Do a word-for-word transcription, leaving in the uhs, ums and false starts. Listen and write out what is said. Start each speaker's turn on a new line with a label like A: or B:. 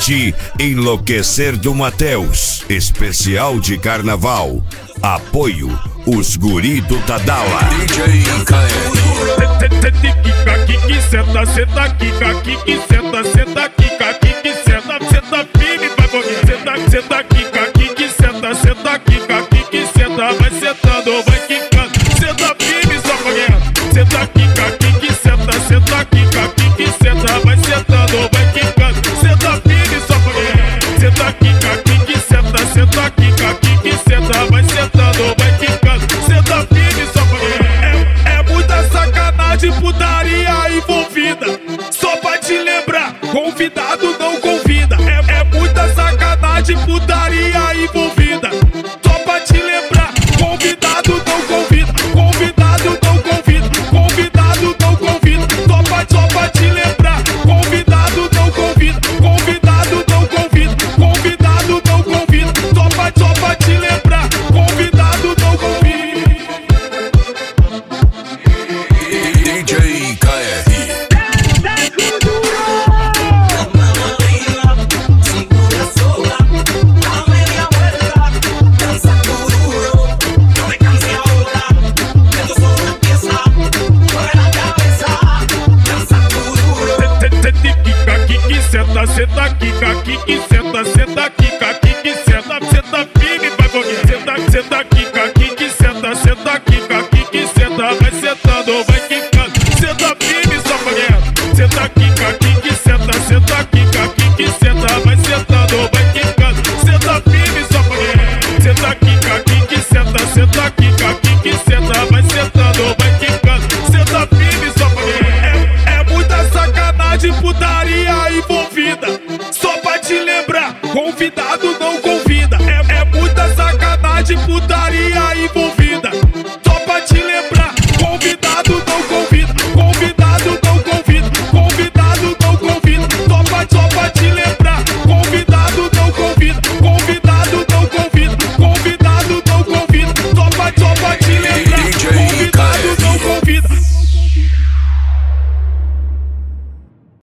A: ti enlouquecer do Mateus. Especial de carnaval. Apoio os guri do Tadala.
B: D J K
C: R. Senta, senta, quica, quique, senta, senta, quica, quique, senta, senta, firme, vai morrer. Senta, senta, quica, quique, senta, senta, quica, quique, senta, vai sentando, vai quicando. Senta firme, só correndo. Senta, quica, quique, senta, senta, quica, quique, senta, vai sentando, vai quicando. Senta firme, só correndo. Senta, quica, quique, senta, senta, quica, quique, senta, vai sentando, vai quicando. Senta firme, só correndo. É, é muita sacanagem, putaria envolvida. Só pra te lembrar, convidado não convida. É, é muita sacanagem, putaria envolvida. Só pra te lembrar, convidado não convida. Convidado não convida. Convidado não convida. Só pra, só pra te lembrar, convidado não convida. Convidado não convida. Convidado não convida. Só pra, só pra te lembrar, convidado não convida.
B: D J K R.
C: Senta, senta, quica, quique, senta, senta, quica, quique, senta, senta firme, vai morrer. Senta, senta, quica, quique, senta, senta, quica, quique, senta, vai sentando, vai